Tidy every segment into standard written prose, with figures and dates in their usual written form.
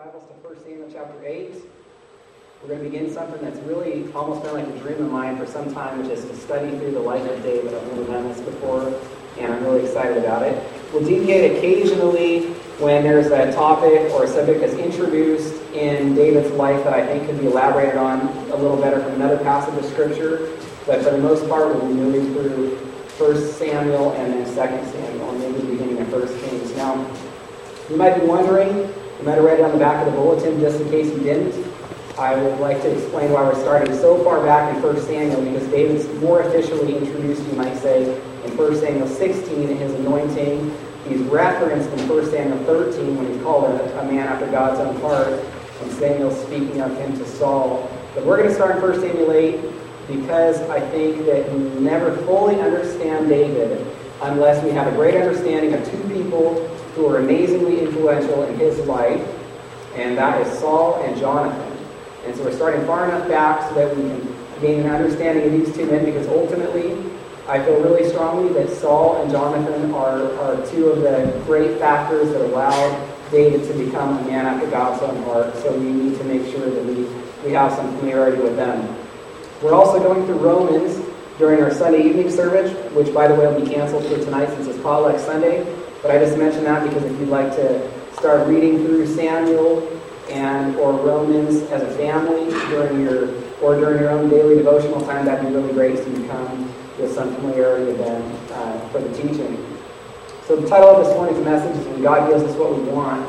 Bibles to 1 Samuel chapter 8. We're going to begin something that's really almost been like a dream of mine for some time, which is to study through the life of David. I've never done this before, and I'm really excited about it. We'll deviate occasionally when there's a topic or a subject that's introduced in David's life that I think could be elaborated on a little better from another passage of Scripture. But for the most part, we'll be moving through 1 Samuel and then 2 Samuel, and maybe the beginning of 1 Kings. Now, you might be wondering, you might have read it on the back of the bulletin, just in case you didn't. I would like to explain why we're starting so far back in 1 Samuel, because David's more officially introduced, you might say, in 1 Samuel 16 in his anointing. He's referenced in 1 Samuel 13 when he's called a man after God's own heart, and Samuel's speaking of him to Saul. But we're going to start in 1 Samuel 8 because I think that we never fully understand David unless we have a great understanding of two people who are amazingly influential in his life, and that is Saul and Jonathan. And so we're starting far enough back so that we can gain an understanding of these two men, because ultimately I feel really strongly that Saul and Jonathan are two of the great factors that allowed David to become a man after God's own heart. So we need to make sure that we have some familiarity with them. We're also going through Romans during our Sunday evening service, which, by the way, will be canceled for tonight since it's Potluck Sunday. But I just mentioned that because if you'd like to start reading through Samuel or Romans as a family during your own daily devotional time, that'd be really great, so you come with some familiarity with them for the teaching. So the title of this morning's message is When God Gives Us What We Want.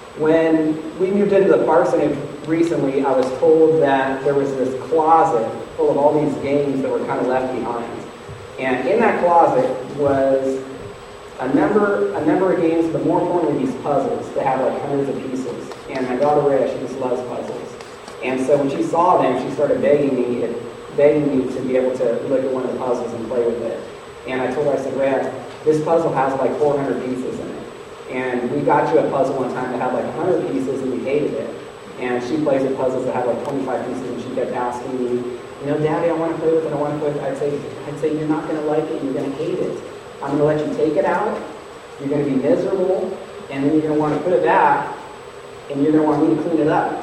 When we moved into the parsonage recently, I was told that there was this closet full of all these games that were kind of left behind. And in that closet was a number of games, but more importantly, these puzzles that had like hundreds of pieces. And my daughter Rhea, she just loves puzzles. And so when she saw them, she started begging me to be able to look at one of the puzzles and play with it. And I told her, I said, Rhea, this puzzle has like 400 pieces in it. And we got you a puzzle one time that had like 100 pieces and we hated it. And she plays with puzzles that have like 25 pieces, and she kept asking me, Daddy, I want to play with it, I want to play with it. I'd say, you're not going to like it, you're going to hate it. I'm going to let you take it out, you're going to be miserable, and then you're going to want to put it back, and you're going to want me to clean it up.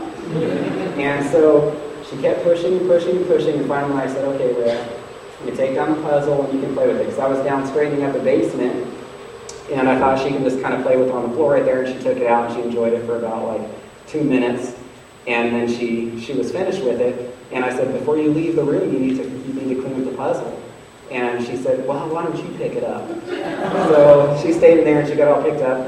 And so she kept pushing, and finally I said, okay, Rhea, you can take down the puzzle and you can play with it. Because I was down straightening up the basement, and I thought she could just kind of play with it on the floor right there, and she took it out and she enjoyed it for about like 2 minutes, and then she was finished with it. And I said, before you leave the room, you need to clean up the puzzle. And she said, well, why don't you pick it up? So she stayed in there and she got all picked up.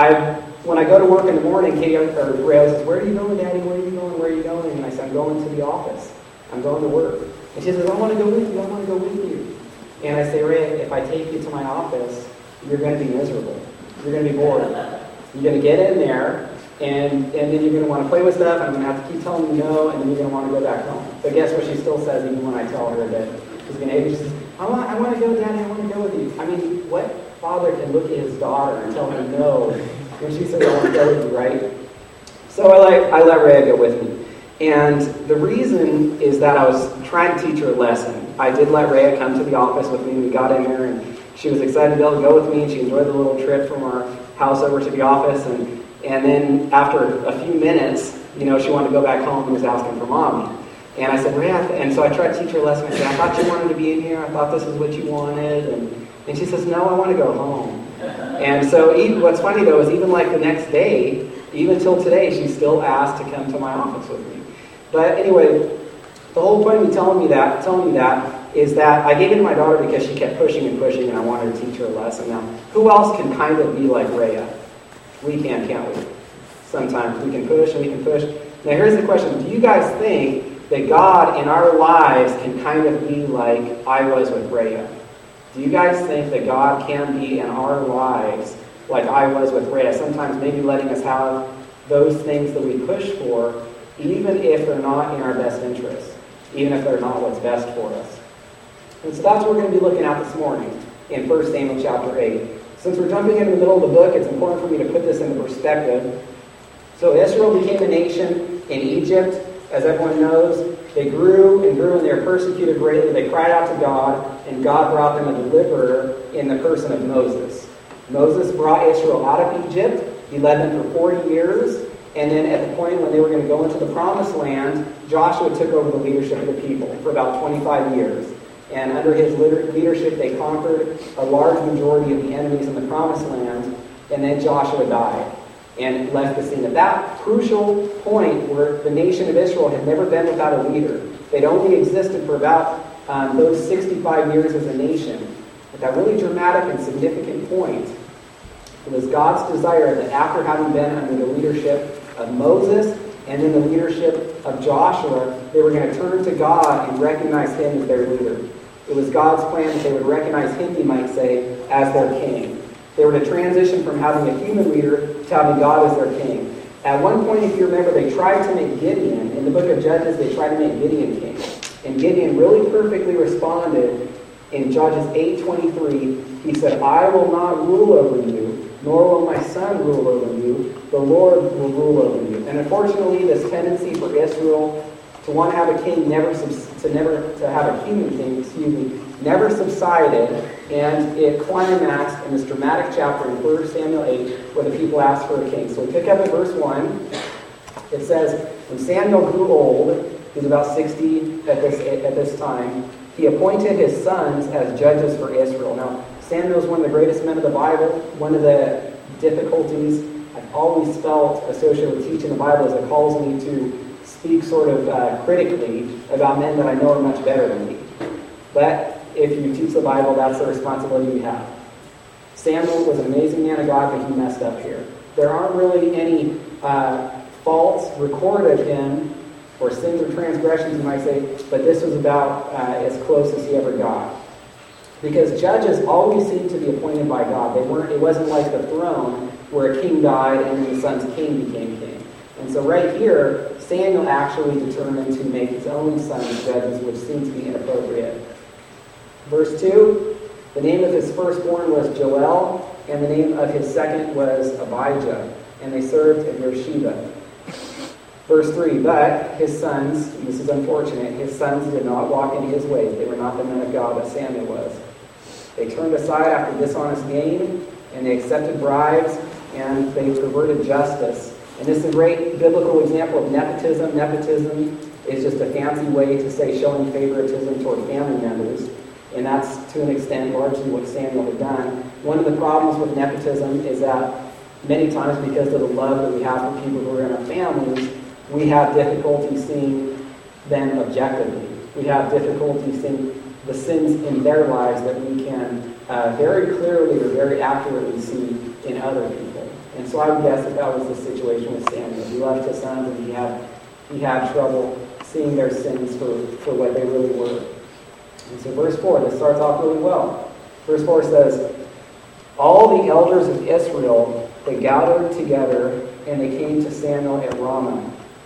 When I go to work in the morning, Rhea says, where are you going, Daddy? Where are you going? Where are you going? And I said, I'm going to the office. I'm going to work. And she says, I want to go with you. I want to go with you. And I say, Rhea, if I take you to my office, you're going to be miserable. You're going to be bored. You're going to get in there, and then you're going to want to play with stuff, and I'm going to have to keep telling you no, and then you're going to want to go back home. But guess what she still says even when I tell her that she's going to hate me? She says, I want to go, Daddy, I want to go with you. I mean, what father can look at his daughter and tell her no when she says, I want to go with you, right? So I let Rhea go with me. And the reason is that I was trying to teach her a lesson. I did let Rhea come to the office with me. We got in there, and she was excited to be able to go with me, and she enjoyed the little trip from our house over to the office. And then after a few minutes, she wanted to go back home and was asking for Mommy. And I said, Rhea, and so I tried to teach her a lesson. I said, I thought you wanted to be in here. I thought this was what you wanted. And she says, no, I want to go home. And so what's funny, though, is even like the next day, even till today, she still asked to come to my office with me. But anyway, the whole point of me telling you that is that I gave it to my daughter because she kept pushing, and I wanted to teach her a lesson. Now, who else can kind of be like Rhea? We can, can't we? Sometimes we can push and we can push. Now, here's the question. Do you guys think that God in our lives can kind of be like I was with Rhea? Do you guys think that God can be in our lives like I was with Rhea? Sometimes maybe letting us have those things that we push for, even if they're not in our best interest, even if they're not what's best for us. And so that's what we're going to be looking at this morning in 1 Samuel chapter 8. Since we're jumping into the middle of the book, it's important for me to put this into perspective. So Israel became a nation in Egypt, as everyone knows. They grew and grew, and they were persecuted greatly. They cried out to God, and God brought them a deliverer in the person of Moses. Moses brought Israel out of Egypt. He led them for 40 years. And then at the point when they were going to go into the promised land, Joshua took over the leadership of the people for about 25 years. And under his leadership, they conquered a large majority of the enemies in the promised land. And then Joshua died and left the scene. At that crucial point where the nation of Israel had never been without a leader, they'd only existed for about those 65 years as a nation. At that really dramatic and significant point, it was God's desire that after having been under the leadership of Moses and then the leadership of Joshua, they were going to turn to God and recognize him as their leader. It was God's plan that they would recognize him, you might say, as their king. They were to transition from having a human leader to having God as their king. At one point, if you remember, they tried to make Gideon, in the book of Judges, they tried to make Gideon king. And Gideon really perfectly responded in Judges 8:23. He said, "I will not rule over you, nor will my son rule over you. The Lord will rule over you." And unfortunately, this tendency for Israel to want to have a king, to have a human king, never subsided, and it climaxed in this dramatic chapter in 1 Samuel 8, where the people asked for a king. So we pick up at verse 1. It says, "When Samuel grew old," he was about 60 at this time, "he appointed his sons as judges for Israel." Now, Samuel is one of the greatest men of the Bible. One of the difficulties I've always felt associated with teaching the Bible is it calls me to speak sort of critically about men that I know are much better than me. But if you teach the Bible, that's the responsibility you have. Samuel was an amazing man of God, but he messed up here. There aren't really any faults recorded of him, or sins or transgressions, you might say, but this was about as close as he ever got. Because judges always seemed to be appointed by God. It wasn't like the throne where a king died and then the son's king became king. And so right here, Samuel actually determined to make his own sons judges, which seemed to be inappropriate. Verse 2, the name of his firstborn was Joel, and the name of his second was Abijah, and they served at Beersheba. Verse 3, but his sons, and this is unfortunate, his sons did not walk in his ways. They were not the men of God that Samuel was. They turned aside after dishonest gain, and they accepted bribes, and they perverted justice. And this is a great biblical example of nepotism. Nepotism is just a fancy way to say showing favoritism toward family members. And that's, to an extent, largely what Samuel had done. One of the problems with nepotism is that many times, because of the love that we have for people who are in our families, we have difficulty seeing them objectively. We have difficulty seeing the sins in their lives that we can very clearly or very accurately see in other people. And so I would guess that was the situation with Samuel. He loved his sons, and he had trouble seeing their sins for what they really were. And so verse 4, this starts off really well. Verse 4 says, all the elders of Israel, they gathered together, and they came to Samuel at Ramah.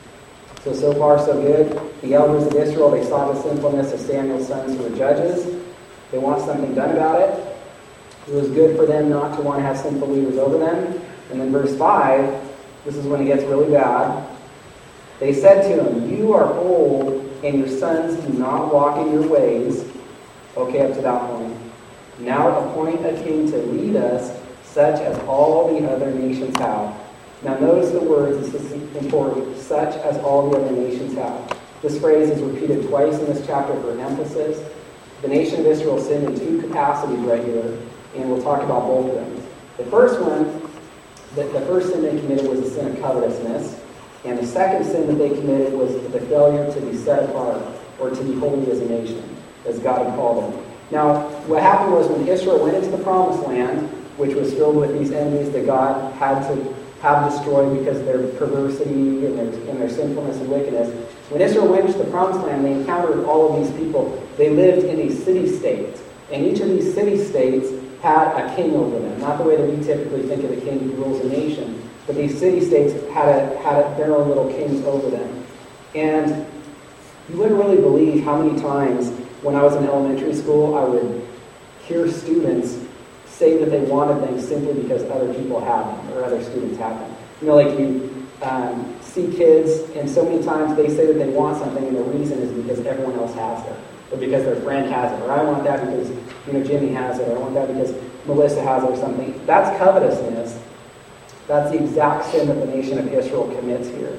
So far so good. The elders of Israel, they saw the sinfulness of Samuel's sons who were judges. They want something done about it. It was good for them not to want to have sinful leaders over them. And then verse 5, this is when it gets really bad. They said to him, you are old, and your sons do not walk in your ways. Okay, up to that point. Now appoint a king to lead us, such as all the other nations have. Now notice the words, this is important, such as all the other nations have. This phrase is repeated twice in this chapter for emphasis. The nation of Israel sinned in two capacities right here, and we'll talk about both of them. The first one, the first sin they committed was the sin of covetousness, and the second sin that they committed was the failure to be set apart, or to be holy as a nation, as God had called them. Now, what happened was when Israel went into the promised land, which was filled with these enemies that God had to have destroyed because of their perversity and their sinfulness and wickedness. When Israel went into the promised land, they encountered all of these people. They lived in a city-state, and each of these city-states had a king over them. Not the way that we typically think of a king who rules a nation, but these city-states had their own little kings over them. And you wouldn't really believe how many times when I was in elementary school, I would hear students say that they wanted things simply because other people had them, or other students had them. You know, like you see kids, and so many times they say that they want something, and the reason is because everyone else has it, or because their friend has it, or I want that because, Jimmy has it, or I want that because Melissa has it, or something. That's covetousness. That's the exact sin that the nation of Israel commits here.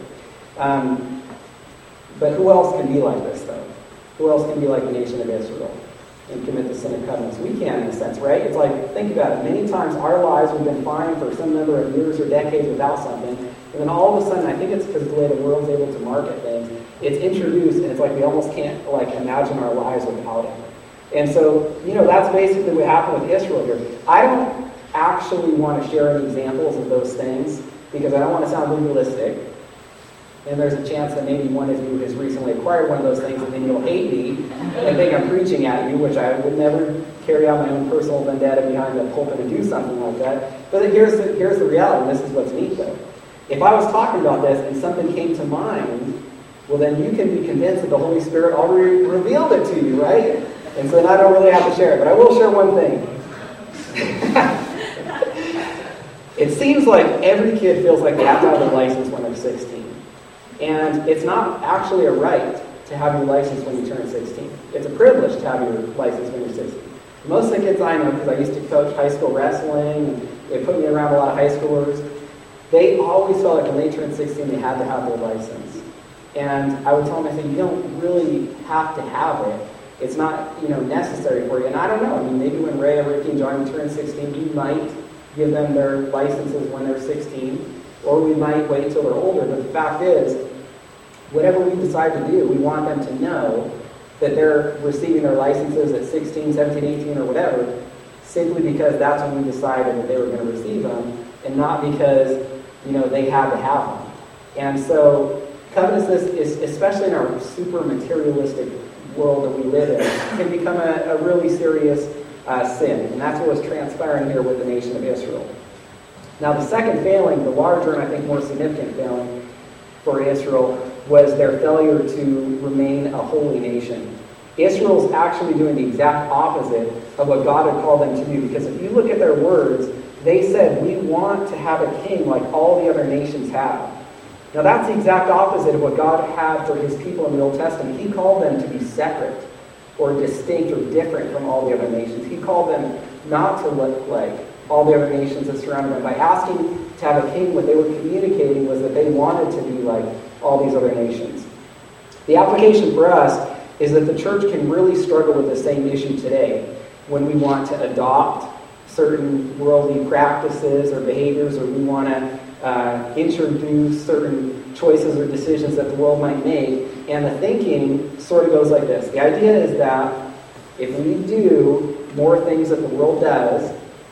But who else can be like this, though? Who else can be like the nation of Israel and commit the sin of covenants? We can, in a sense, right? It's like, think about it. Many times our lives we've been fine for some number of years or decades without something, and then all of a sudden, I think it's because of the way the world's able to market things, it's introduced, and it's like we almost can't imagine our lives without it. And so, that's basically what happened with Israel here. I don't actually want to share any examples of those things because I don't want to sound legalistic. And there's a chance that maybe one of you has recently acquired one of those things and then you'll hate me and think I'm preaching at you, which I would never carry out my own personal vendetta behind the pulpit and do something like that. But here's the reality, and this is what's neat though. If I was talking about this and something came to mind, well then you can be convinced that the Holy Spirit already revealed it to you, right? And so then I don't really have to share it. But I will share one thing. It seems like every kid feels like they have to have a license when they're 16. And it's not actually a right to have your license when you turn 16. It's a privilege to have your license when you're 16. Most of the kids I know, because I used to coach high school wrestling, and they put me around a lot of high schoolers, they always felt like when they turned 16 they had to have their license. And I would tell them, I said, you don't really have to have it. It's not, necessary for you. And I don't know. I mean, maybe when Ray, Ricky, and John turn 16, we might give them their licenses when they're 16, or we might wait until they're older. But the fact is, whatever we decide to do, we want them to know that they're receiving their licenses at 16, 17, 18, or whatever, simply because that's when we decided that they were going to receive them, and not because, they had to have them. And so, covetousness is, especially in our super materialistic world that we live in, can become a really serious sin. And that's what was transpiring here with the nation of Israel. Now the second failing, the larger and I think more significant failing for Israel, was their failure to remain a holy nation. Israel's actually doing the exact opposite of what God had called them to do. Because if you look at their words, they said, we want to have a king like all the other nations have. Now that's the exact opposite of what God had for his people in the Old Testament. He called them to be separate or distinct or different from all the other nations. He called them not to look like all the other nations that surrounded them. By asking to have a king, what they were communicating was that they wanted to be like all these other nations. The application for us is that the church can really struggle with the same issue today when we want to adopt certain worldly practices or behaviors, or we want to introduce certain choices or decisions that the world might make. And the thinking sort of goes like this. The idea is that if we do more things that the world does,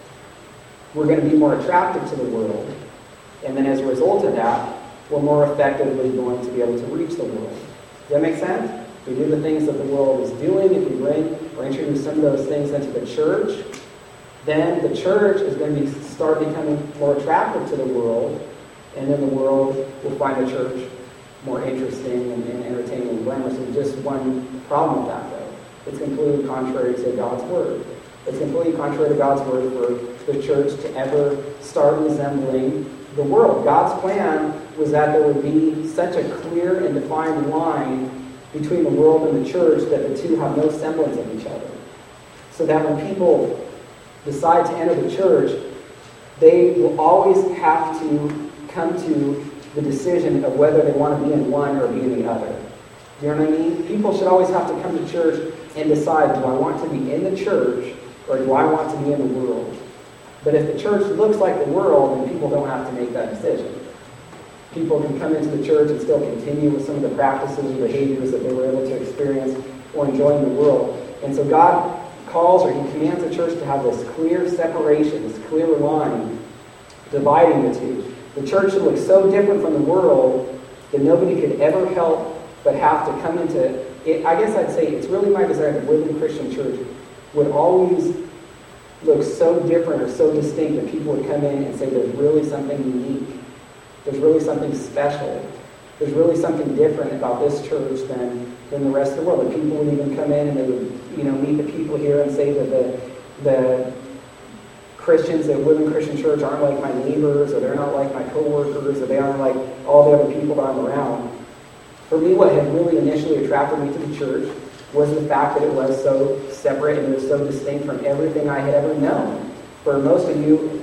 we're going to be more attractive to the world. And then as a result of that, we're more effectively going to be able to reach the world. Does that make sense? If we do the things that the world is doing, if we bring or introduce some of those things into the church, then the church is going to start becoming more attractive to the world, and then the world will find the church more interesting and entertaining and glamorous. There's just one problem with that, though. It's completely contrary to God's Word. It's completely contrary to God's Word for the church to ever start resembling the world. God's plan was that there would be such a clear and defined line between the world and the church that the two have no semblance of each other. So that when people decide to enter the church, they will always have to come to the decision of whether they want to be in one or be in the other. Do you know what I mean? People should always have to come to church and decide, do I want to be in the church or do I want to be in the world? But if the church looks like the world, then people don't have to make that decision. People can come into the church and still continue with some of the practices or behaviors that they were able to experience or enjoy in the world. And so God calls, or he commands the church to have this clear separation, this clear line dividing the two. The church should look so different from the world that nobody could ever help but have to come into it. I guess I'd say it's really my desire that Woodland Christian Church would always look so different or so distinct that people would come in and say there's really something unique. There's really something special. There's really something different about this church than the rest of the world. And people would even come in and they would, meet the people here and say that the Christians at Woodland Christian Church aren't like my neighbors, or they're not like my coworkers, or they aren't like all the other people that I'm around. For me, what had really initially attracted me to the church was the fact that it was so separate and it was so distinct from everything I had ever known. For most of you,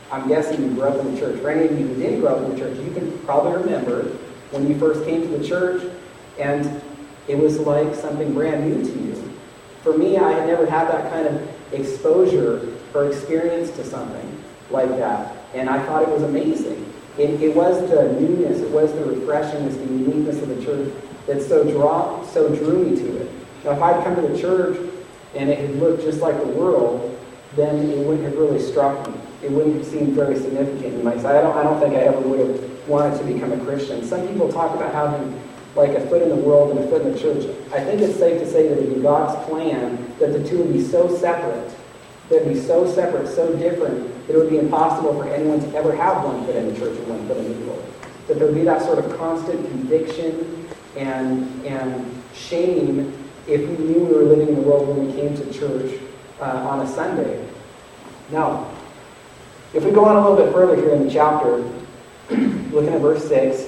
I'm guessing you grew up in the church. For any of you who didn't grow up in the church, you can probably remember when you first came to the church and it was like something brand new to you. For me, I had never had that kind of exposure or experience to something like that. And I thought it was amazing. It was the newness, it was the refreshingness, the uniqueness of the church that so drew me to it. Now, if I'd come to the church and it had looked just like the world, then it wouldn't have really struck me. It wouldn't have seemed very significant in my life. I don't think I ever would have wanted to become a Christian. Some people talk about having like a foot in the world and a foot in the church. I think it's safe to say that in God's plan, that the two would be so separate, they'd be so separate, so different, that it would be impossible for anyone to ever have one foot in the church and one foot in the world. That there would be that sort of constant conviction and shame if we knew we were living in the world when we came to church on a Sunday. Now, if we go on a little bit further here in the chapter, looking at verse 6,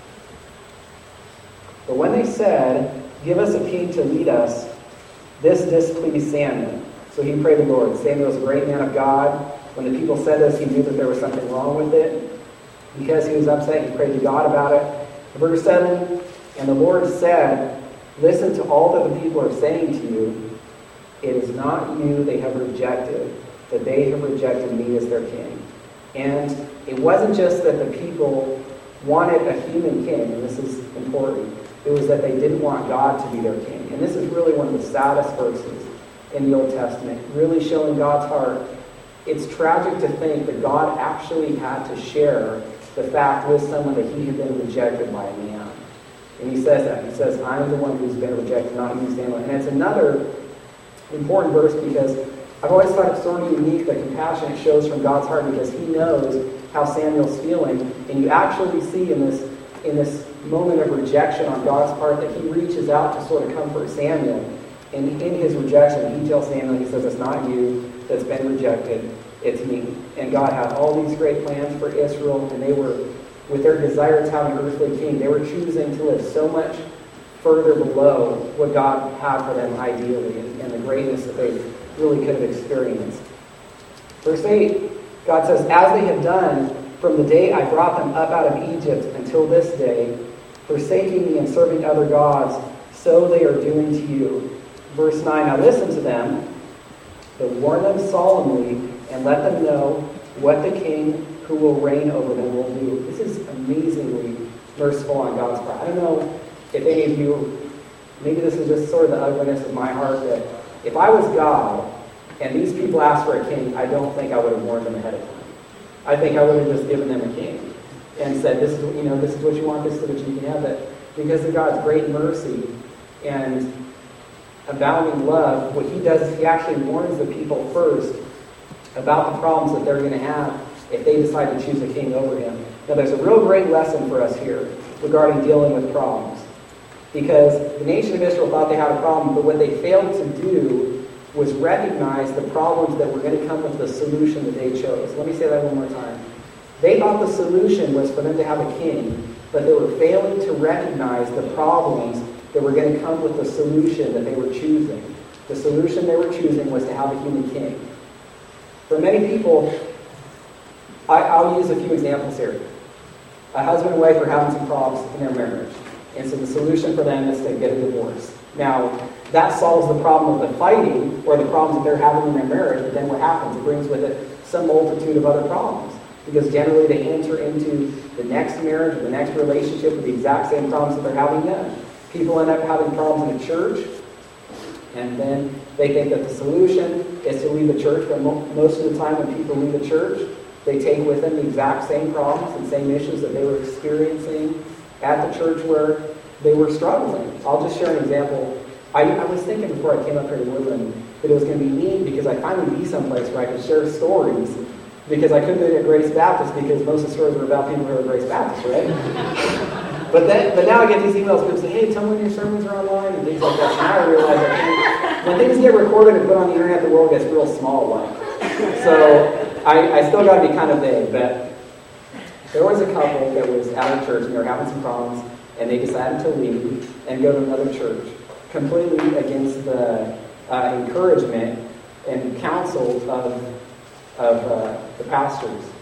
but when they said, "Give us a king to lead us," this displeased Samuel. So he prayed to the Lord. Samuel was a great man of God. When the people said this, he knew that there was something wrong with it. Because he was upset, he prayed to God about it. Verse 7, and the Lord said, "Listen to all that the people are saying to you. It is not you they have rejected, but they have rejected me as their king." And it wasn't just that the people wanted a human king, and this is important. It was that they didn't want God to be their king. And this is really one of the saddest verses in the Old Testament, really showing God's heart. It's tragic to think that God actually had to share the fact with someone that he had been rejected by a man. And he says that. He says, "I'm the one who's been rejected, not you, Samuel." And it's another important verse because I've always thought it's sort of unique, the compassion it shows from God's heart, because he knows how Samuel's feeling. And you actually see in this moment of rejection on God's part that he reaches out to sort of comfort Samuel. And in his rejection, he tells Samuel, he says, "It's not you that's been rejected, it's me." And God had all these great plans for Israel, and they were, with their desire to have an earthly king, they were choosing to live so much further below what God had for them ideally, and the greatness that they really could have experienced. Verse 8, God says, "As they have done from the day I brought them up out of Egypt until this day, forsaking me and serving other gods, so they are doing to you." Verse 9, "Now listen to them, but warn them solemnly, and let them know what the king who will reign over them will do." This is amazingly merciful on God's part. I don't know if any of you, maybe this is just sort of the ugliness of my heart, that if I was God and these people asked for a king, I don't think I would have warned them ahead of time. I think I would have just given them a king and said, this is what you want, this is what you can have. But because of God's great mercy and abounding love, what he does is he actually warns the people first about the problems that they're going to have if they decide to choose a king over him. Now, there's a real great lesson for us here regarding dealing with problems. Because the nation of Israel thought they had a problem, but what they failed to do was recognize the problems that were going to come with the solution that they chose. Let me say that one more time. They thought the solution was for them to have a king, but they were failing to recognize the problems that were going to come with the solution that they were choosing. The solution they were choosing was to have a human king. For many people, I'll use a few examples here. A husband and wife are having some problems in their marriage. And so the solution for them is to get a divorce. Now, that solves the problem of the fighting or the problems that they're having in their marriage, but then what happens? It brings with it some multitude of other problems. Because generally they enter into the next marriage or the next relationship with the exact same problems that they're having then. People end up having problems in the church, and then they think that the solution is to leave the church, but most of the time when people leave the church, they take with them the exact same problems and same issues that they were experiencing at the church where they were struggling. I'll just share an example. I was thinking before I came up here to Woodland that it was going to be neat because I finally be someplace where I could share stories, because I couldn't do it at Grace Baptist because most of the stories were about people who are at Grace Baptist, right? But now I get these emails, people say, "Hey, tell me when your sermons are online," and things like that. And now I realize that when things get recorded and put on the internet, the world gets real small. So I still got to be kind of vague, but there was a couple that was at our church and they were having some problems, and they decided to leave and go to another church, completely against the encouragement and counsel of the pastors.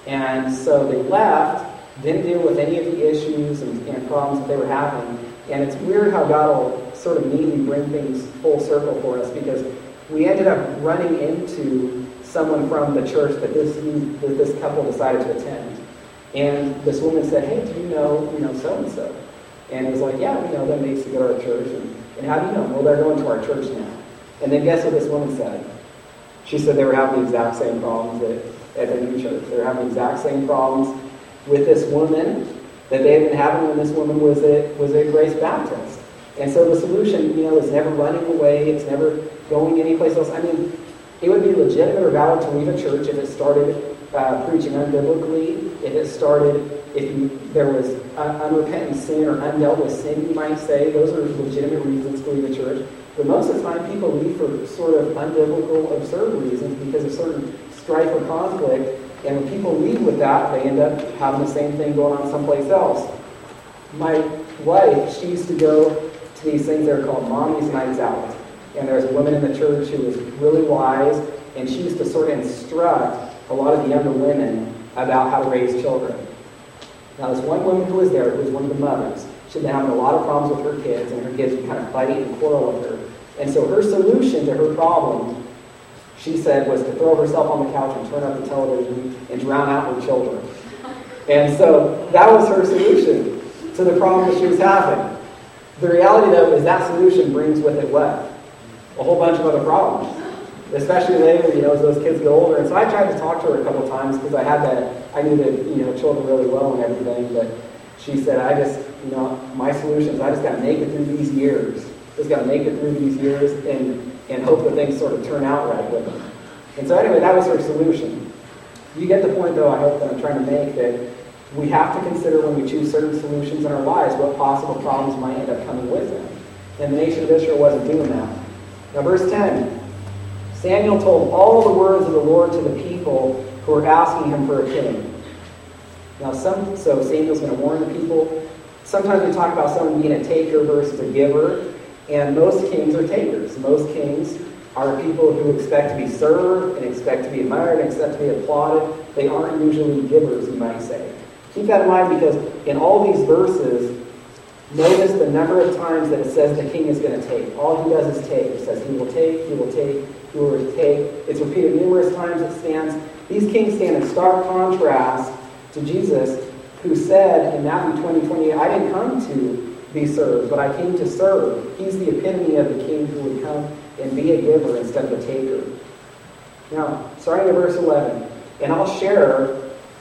And so they left, didn't deal with any of the issues and problems that they were having. And it's weird how God will sort of neatly bring things full circle for us, because we ended up running into someone from the church that this couple decided to attend. And this woman said, hey, do you know so-and-so? And it was like, yeah, we know them. They used to go to our church. And how do you know? Well, they're going to our church now. And then guess what this woman said? She said they were having the exact same problems at the new church. They were having the exact same problems with this woman that they had been having when this woman was at Grace Baptist. And so the solution, is never running away. It's never going anyplace else. I mean, it would be legitimate or valid to leave a church if it started preaching unbiblically, if there was unrepentant sin or undealt with sin, you might say. Those are legitimate reasons to leave a church. But most of the time, people leave for sort of unbiblical, absurd reasons because of certain strife or conflict. And when people leave with that, they end up having the same thing going on someplace else. My wife, she used to go to these things that are called Mommy's Nights Out. And there's a woman in the church who was really wise, and she used to sort of instruct a lot of the younger women about how to raise children. Now, this one woman who was there, who was one of the mothers, she'd been having a lot of problems with her kids, and her kids would kind of fight and quarrel with her. And so her solution to her problem, she said, was to throw herself on the couch and turn up the television and drown out her children. And so that was her solution to the problem that she was having. The reality, though, is that solution brings with it what? A whole bunch of other problems. Especially later, as those kids get older. And so I tried to talk to her a couple of times because I knew the children really well and everything. But she said, my solution is I just got to make it through these years. Just got to make it through these years and hope that things sort of turn out right with them. And so anyway, that was her solution. You get the point, though, I hope that I'm trying to make, that we have to consider when we choose certain solutions in our lives what possible problems might end up coming with them. And the nation of Israel wasn't doing that. Now, verse 10. Samuel told all the words of the Lord to the people who were asking him for a king. Now, so Samuel's going to warn the people. Sometimes we talk about someone being a taker versus a giver, and most kings are takers. Most kings are people who expect to be served and expect to be admired and expect to be applauded. They aren't usually givers, you might say. Keep that in mind, because in all these verses, notice the number of times that it says the king is going to take. All he does is take. It says he will take, he will take, he will take. It's repeated numerous times. These kings stand in stark contrast to Jesus, who said in Matthew 20:28, I didn't come to be served, but I came to serve. He's the epitome of the king who would come and be a giver instead of a taker. Now, starting at verse 11, and I'll share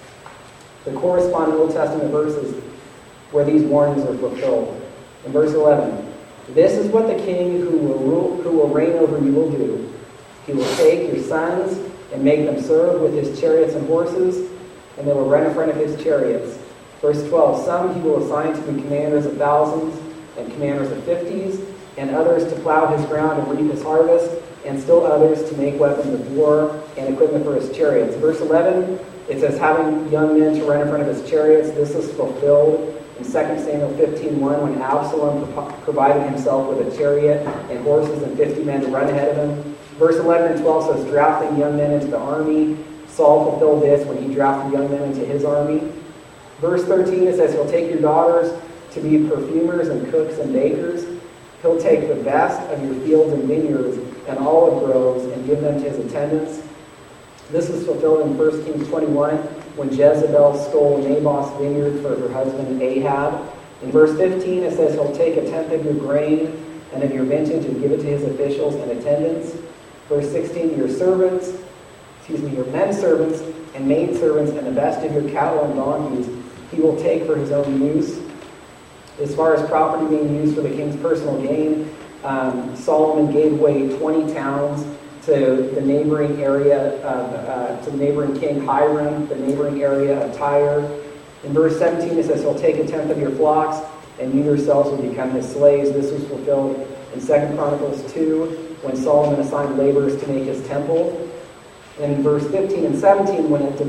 the corresponding Old Testament verses where these warnings are fulfilled. In verse 11, this is what the king who will reign over you will do. He will take your sons and make them serve with his chariots and horses, and they will run in front of his chariots. Verse 12, some he will assign to be commanders of thousands and commanders of 50s, and others to plow his ground and reap his harvest, and still others to make weapons of war and equipment for his chariots. Verse 11, it says, having young men to run in front of his chariots. This is fulfilled in 2 Samuel 15:1, when Absalom provided himself with a chariot and horses and 50 men to run ahead of him. Verse 11 and 12 says, drafting young men into the army. Saul fulfilled this when he drafted young men into his army. Verse 13, it says, he'll take your daughters to be perfumers and cooks and bakers. He'll take the best of your fields and vineyards and olive groves and give them to his attendants. This is fulfilled in 1 Kings 21, when Jezebel stole Naboth's vineyard for her husband Ahab. In verse 15, it says he'll take a tenth of your grain and of your vintage and give it to his officials and attendants. Verse 16, your men servants and maid servants and the best of your cattle and donkeys he will take for his own use. As far as property being used for the king's personal gain, Solomon gave away 20 towns to the neighboring area to the neighboring king Hiram, the neighboring area of Tyre. In verse 17 it says he'll take a tenth of your flocks, and you yourselves will become his slaves. This was fulfilled in 2 Chronicles 2, when Solomon assigned laborers to make his temple. And in verse 15 and 17, when the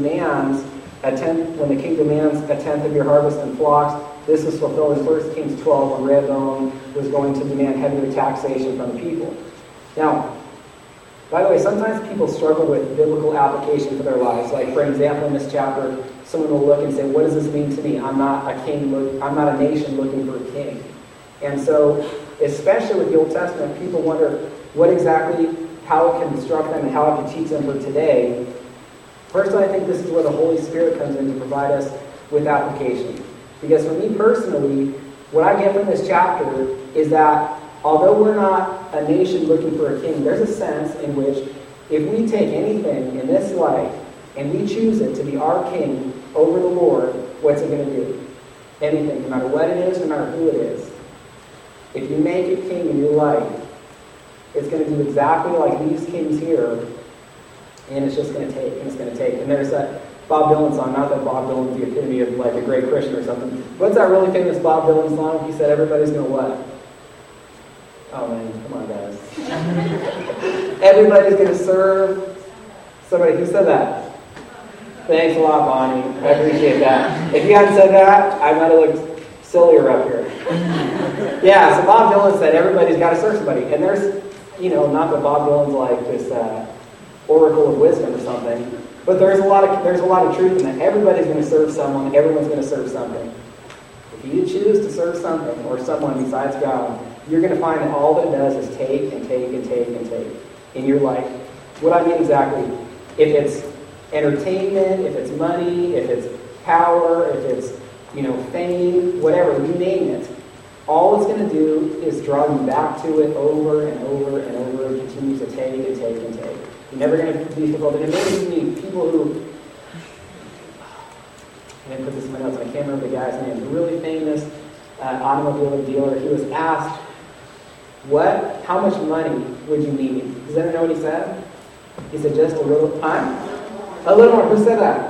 king demands a tenth of your harvest and flocks, this is fulfilled in 1 Kings 12, when Rehoboam was going to demand heavier taxation from the people. Now, By the way, sometimes people struggle with biblical application for their lives. Like, for example, in this chapter, someone will look and say, what does this mean to me? I'm not a king, I'm not a nation looking for a king. And so, especially with the Old Testament, people wonder what exactly, how it can instruct them and how it can teach them for today. Personally, I think this is where the Holy Spirit comes in to provide us with application. Because for me personally, what I get from this chapter is that although we're not a nation looking for a king, there's a sense in which if we take anything in this life and we choose it to be our king over the Lord, what's it going to do? Anything, no matter what it is, no matter who it is. If you make it king in your life, it's going to do exactly like these kings here, and it's just going to take, and it's going to take. And there's that Bob Dylan song, not that Bob Dylan's the epitome of like a great Christian or something. What's that really famous Bob Dylan song? He said everybody's going to what? Oh man, come on guys. Everybody's going to serve somebody. Who said that? Thanks a lot, Bonnie. I appreciate that. If you hadn't said that, I might have looked sillier up here. Yeah, so Bob Dylan said everybody's got to serve somebody. And there's, not that Bob Dylan's like this oracle of wisdom or something, but there's a lot of truth in that. Everybody's going to serve someone. Everyone's going to serve something. If you choose to serve something or someone besides God, you're going to find that all that it does is take and take and take and take in your life. What I mean exactly, if it's entertainment, if it's money, if it's power, if it's, fame, whatever, you name it, all it's going to do is draw you back to it over and over and over and continue to take and take and take. You're never going to be difficult. And it amazes me, people who, I didn't put this in my notes, I can't remember the guy's name, a really famous automobile dealer. He was asked, how much money would you need? Does anyone know what he said? He said, just a little time. A little more. Who said that?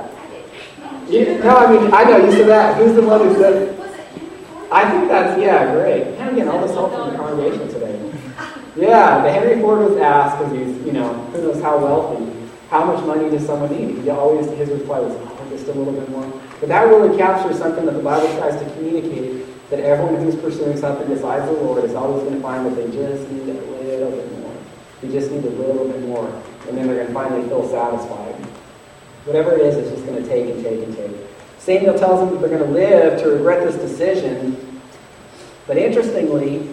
I know you said that. Who's the one who said it? I think that's, great. I'm getting all this help from the congregation today. Yeah, the Henry Ford was asked, because he's, who knows how wealthy, how much money does someone need? His reply was, just a little bit more. But that really captures something that the Bible tries to communicate, that everyone who's pursuing something besides the Lord is always going to find that they just need a little bit more. They just need a little bit more. And then they're going to finally feel satisfied. Whatever it is, it's just going to take and take and take. Samuel tells them that they're going to live to regret this decision. But interestingly,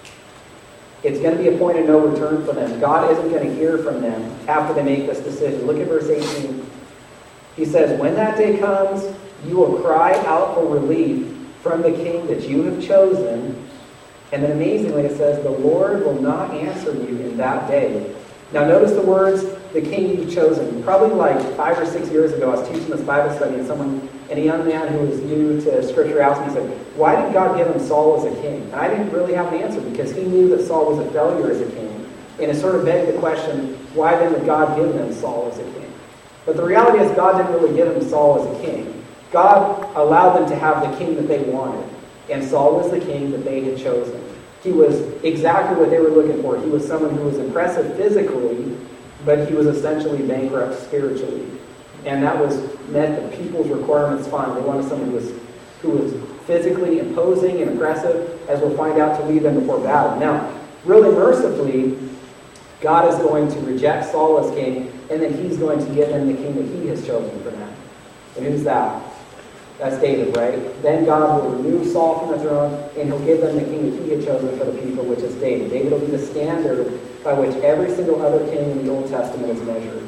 it's going to be a point of no return for them. God isn't going to hear from them after they make this decision. Look at verse 18. He says, when that day comes, you will cry out for relief from the king that you have chosen. And then amazingly it says, the Lord will not answer you in that day. Now notice the words, the king you've chosen. Probably like 5 or 6 years ago, I was teaching this Bible study, and a young man who was new to Scripture asked me, he said, why did God give him Saul as a king? And I didn't really have an answer, because he knew that Saul was a failure as a king. And it sort of begged the question, why then did God give them Saul as a king? But the reality is God didn't really give them Saul as a king. God allowed them to have the king that they wanted. And Saul was the king that they had chosen. He was exactly what they were looking for. He was someone who was impressive physically, but he was essentially bankrupt spiritually. And that meant the people's requirements fine. They wanted someone who was physically imposing and impressive, as we'll find out, to lead them before battle. Now, really mercifully, God is going to reject Saul as king, and then he's going to give them the king that he has chosen for them. And who's that? That's David, right? Then God will remove Saul from the throne, and he'll give them the king that he had chosen for the people, which is David. David will be the standard by which every single other king in the Old Testament is measured.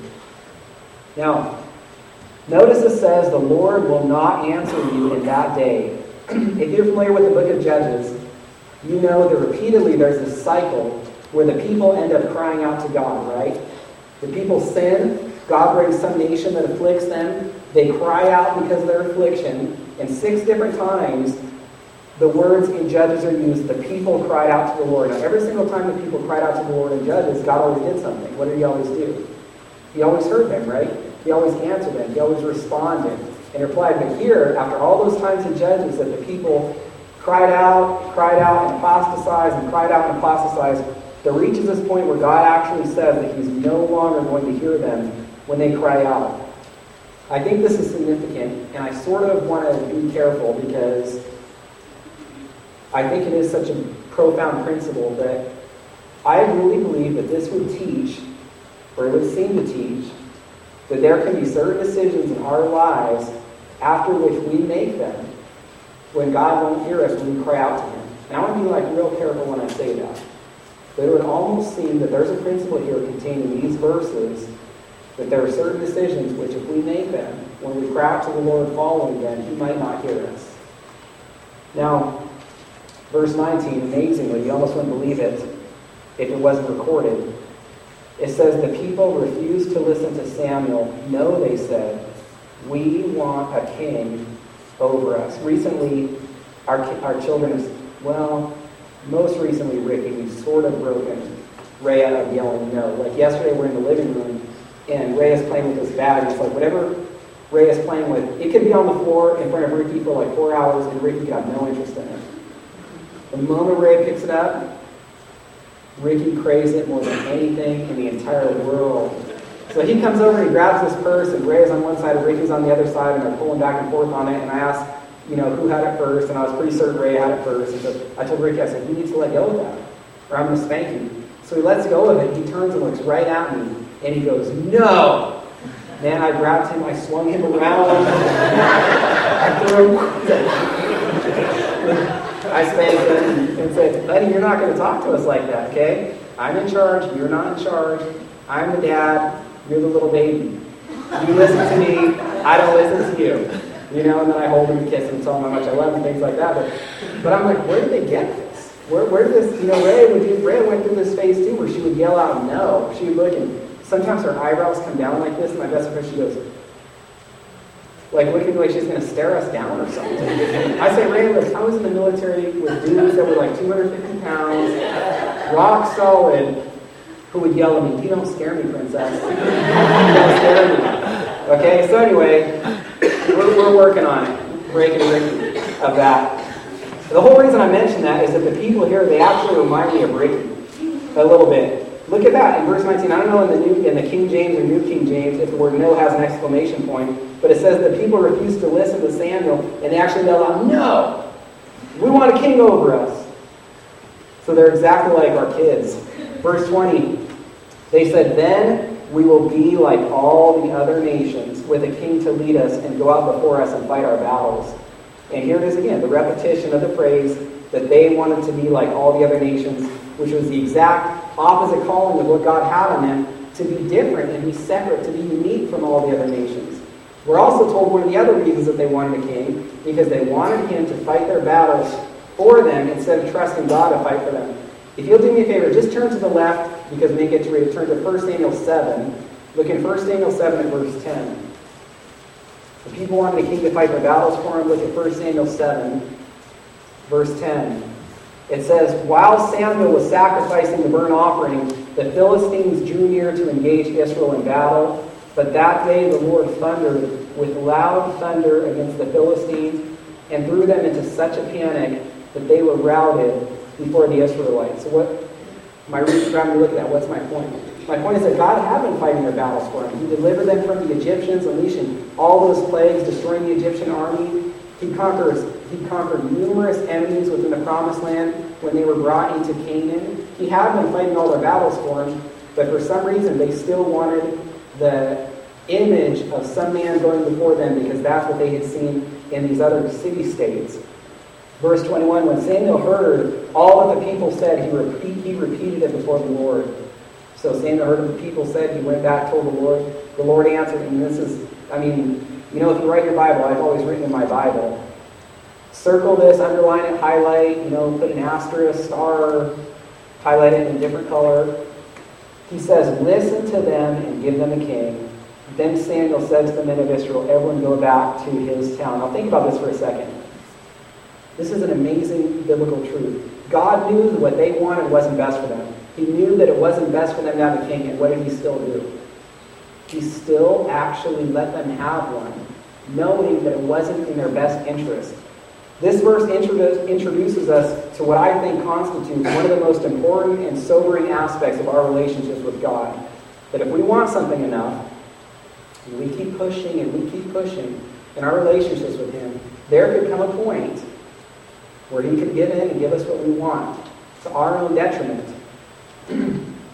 Now, notice it says, the Lord will not answer you in that day. If you're familiar with the book of Judges, you know that repeatedly there's this cycle where the people end up crying out to God, right? The people sin, God brings some nation that afflicts them, they cry out because of their affliction, and 6 different times the words in Judges are used, the people cried out to the Lord. Now, every single time the people cried out to the Lord in Judges, God always did something. What did he always do? He always heard them, right? He always answered them. He always responded and replied. But here, after all those times in Judges that the people cried out, and apostatized, and cried out and apostatized, there reaches this point where God actually says that he's no longer going to hear them when they cry out. I think this is significant, and I sort of want to be careful because I think it is such a profound principle that I really believe that this would teach or it would seem to teach, that there can be certain decisions in our lives after which we make them when God won't hear us when we cry out to him. And I want to be real careful when I say that. But it would almost seem that there's a principle here contained in these verses that there are certain decisions which if we make them, when we cry out to the Lord following them, he might not hear us. Now, verse 19, amazingly, you almost wouldn't believe it if it wasn't recorded. It says, the people refused to listen to Samuel. No, they said, we want a king over us. Recently, our children most recently, Ricky, we've sort of broken Rhea of yelling no. Like yesterday, we're in the living room, and Rhea's playing with this bag. It's like whatever Rhea's playing with, it could be on the floor in front of Ricky for 4 hours, and Ricky got no interest in it. The moment Rhea picks it up, Ricky craves it more than anything in the entire world. So he comes over and he grabs this purse, and Rhea's on one side and Ricky's on the other side, and they're pulling back and forth on it, and I asked, who had it first, and I was pretty certain Rhea had it first. And so I told Ricky, I said, you need to let go of that, or I'm going to spank you. So he lets go of it, he turns and looks right at me, and he goes, no! Man, I grabbed him, I swung him around, I threw him, I spanked him, and said, buddy, you're not going to talk to us like that, okay? I'm in charge, you're not in charge, I'm the dad, you're the little baby. You listen to me, I don't listen to you. And then I hold him and kiss him and tell him how much I love him, things like that. But I'm like, where did they get this? Where did this, Rhea went through this phase too, where she would yell out no. She would look, and sometimes her eyebrows come down like this, and my best friend, she goes, looking like she's going to stare us down or something. I say, Rhea, look, I was in the military with dudes that were 250 pounds, rock solid, who would yell at me, you don't scare me, princess. You don't scare me. Okay, so anyway, we're working on it, breaking Ricky of that. The whole reason I mention that is that the people here, they actually remind me of Ricky a little bit. Look at that in verse 19. I don't know in the King James or New King James if the word no has an exclamation point, but it says the people refused to listen to Samuel, and they actually yelled out, no! We want a king over us. So they're exactly like our kids. Verse 20, they said, then we will be like all the other nations, with a king to lead us and go out before us and fight our battles. And here it is again, the repetition of the phrase that they wanted to be like all the other nations, which was the exact opposite calling of what God had on them, to be different and be separate, to be unique from all the other nations. We're also told one of the other reasons that they wanted a king, because they wanted him to fight their battles for them instead of trusting God to fight for them. If you'll do me a favor, just turn to the left, because we didn't get to read it. Turn to 1 Samuel 7. Look in 1 Samuel 7 at verse 10. The people wanted a king to fight their battles for him. Look at 1 Samuel 7, verse 10. It says, while Samuel was sacrificing the burnt offering, the Philistines drew near to engage Israel in battle. But that day the Lord thundered with loud thunder against the Philistines and threw them into such a panic that they were routed before the Israelites. So what, my reading around, look at that. What's my point? My point is that God had been fighting their battles for them. He delivered them from the Egyptians, unleashing all those plagues, destroying the Egyptian army. He conquered numerous enemies within the promised land when they were brought into Canaan. He had been fighting all their battles for them, but for some reason they still wanted the image of some man going before them, because that's what they had seen in these other city-states. Verse 21, when Samuel heard all that the people said, he repeated it before the Lord. So Samuel heard what the people said, he went back, told the Lord. The Lord answered, and this is, if you write your Bible, I've always written in my Bible, circle this, underline it, highlight, put an asterisk, star, highlight it in a different color. He says, listen to them and give them a king. Then Samuel said to the men of Israel, everyone go back to his town. Now think about this for a second. This is an amazing biblical truth. God knew that what they wanted wasn't best for them. He knew that it wasn't best for them to have a king, and what did he still do? He still actually let them have one, knowing that it wasn't in their best interest. This verse introduces us to what I think constitutes one of the most important and sobering aspects of our relationships with God. That if we want something enough, and we keep pushing in our relationships with him, there could come a point where he could give in and give us what we want to our own detriment.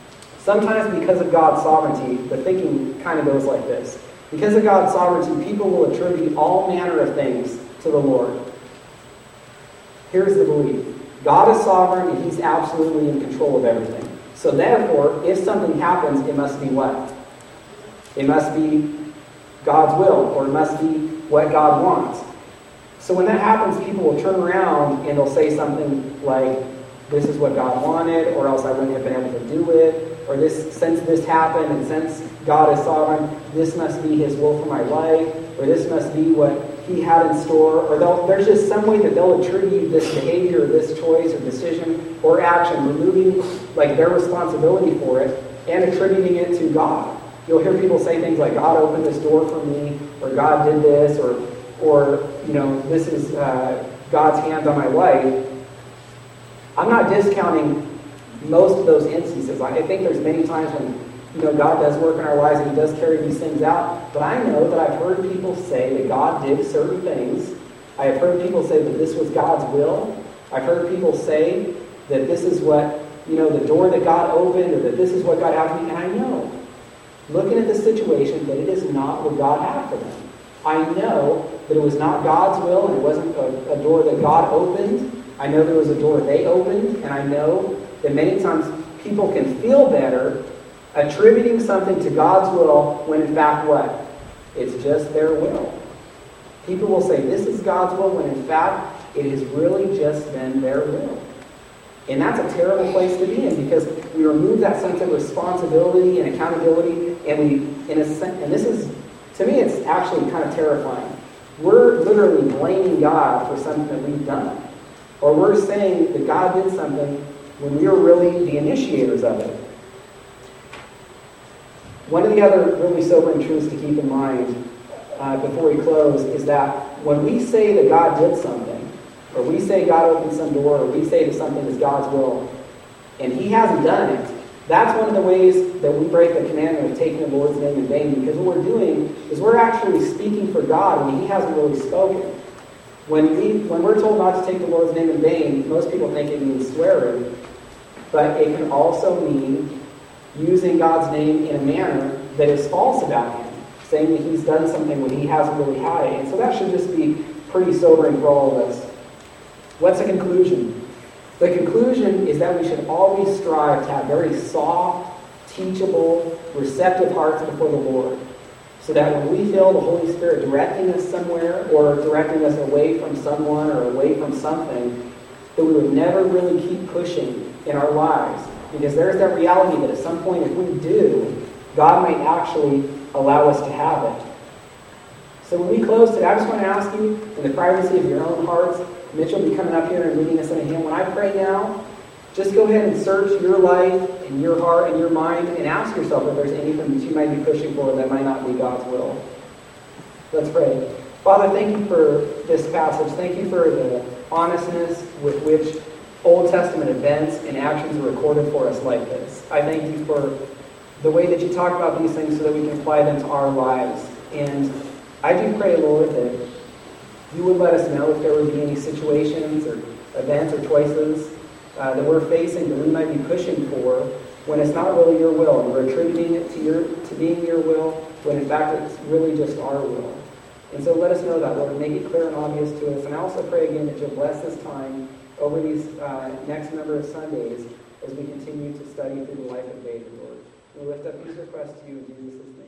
Sometimes because of God's sovereignty, the thinking kind of goes like this. Because of God's sovereignty, people will attribute all manner of things to the Lord. Here's the belief. God is sovereign and he's absolutely in control of everything. So therefore, if something happens, it must be what? It must be God's will, or it must be what God wants. So when that happens, people will turn around and they'll say something like, this is what God wanted, or else I wouldn't have been able to do it, or since this happened, and since God is sovereign, this must be his will for my life, or this must be what he had in store, or there's just some way that they'll attribute this behavior, or this choice, or decision, or action, removing their responsibility for it, and attributing it to God. You'll hear people say things like, God opened this door for me, or God did this, or this is God's hand on my life. I'm not discounting most of those instances. I think there's many times when God does work in our lives and he does carry these things out. But I know that I've heard people say that God did certain things. I have heard people say that this was God's will. I've heard people say that this is what, the door that God opened, or that this is what God had for me. And I know, looking at the situation, that it is not what God had for them. I know that it was not God's will, and it wasn't a door that God opened. I know there was a door they opened, and I know that many times people can feel better attributing something to God's will when in fact what? It's just their will. People will say this is God's will when in fact it has really just been their will. And that's a terrible place to be in, because we remove that sense of responsibility and accountability, and this is, to me, it's actually kind of terrifying. We're literally blaming God for something that we've done. Or we're saying that God did something when we were really the initiators of it. One of the other really sobering truths to keep in mind before we close is that when we say that God did something, or we say God opened some door, or we say that something is God's will, and he hasn't done it, that's one of the ways that we break the commandment of taking the Lord's name in vain, because what we're doing is we're actually speaking for God when he hasn't really spoken. When we're told not to take the Lord's name in vain, most people think it means swearing, but it can also mean using God's name in a manner that is false about him, saying that he's done something when he hasn't really had it. And so that should just be pretty sobering for all of us. What's the conclusion? The conclusion is that we should always strive to have very soft, teachable, receptive hearts before the Lord, so that when we feel the Holy Spirit directing us somewhere, or directing us away from someone or away from something, that we would never really keep pushing in our lives. Because there's that reality that at some point, if we do, God might actually allow us to have it. So when we close today, I just want to ask you, in the privacy of your own hearts, Mitch will be coming up here and leading us in a hymn. When I pray now, just go ahead and search your life and your heart and your mind and ask yourself if there's anything that you might be pushing for that might not be God's will. Let's pray. Father, thank you for this passage. Thank you for the honestness with which Old Testament events and actions are recorded for us like this. I thank you for the way that you talk about these things so that we can apply them to our lives. And I do pray, Lord, that you would let us know if there would be any situations or events or choices that we're facing that we might be pushing for when it's not really your will, and we're attributing it to being your will when in fact it's really just our will. And so let us know that, Lord, and make it clear and obvious to us. And I also pray again that you'll bless this time over these next number of Sundays as we continue to study through the life of David, Lord. We lift up these requests to you in Jesus' name.